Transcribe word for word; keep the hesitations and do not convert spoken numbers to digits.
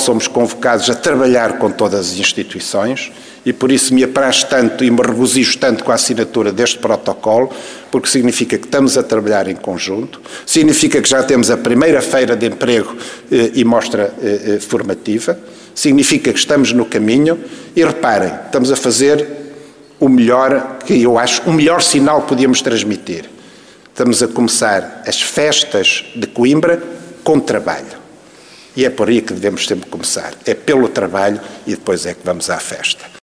somos convocados a trabalhar com todas as instituições e por isso me apraz tanto e me regozijo tanto com a assinatura deste protocolo, porque significa que estamos a trabalhar em conjunto, significa que já temos a primeira feira de emprego eh, e mostra eh, formativa, significa que estamos no caminho e reparem, estamos a fazer o melhor, que eu acho, o melhor sinal que podíamos transmitir. Estamos a começar as festas de Coimbra com trabalho. E é por aí que devemos sempre começar. É pelo trabalho e depois é que vamos à festa.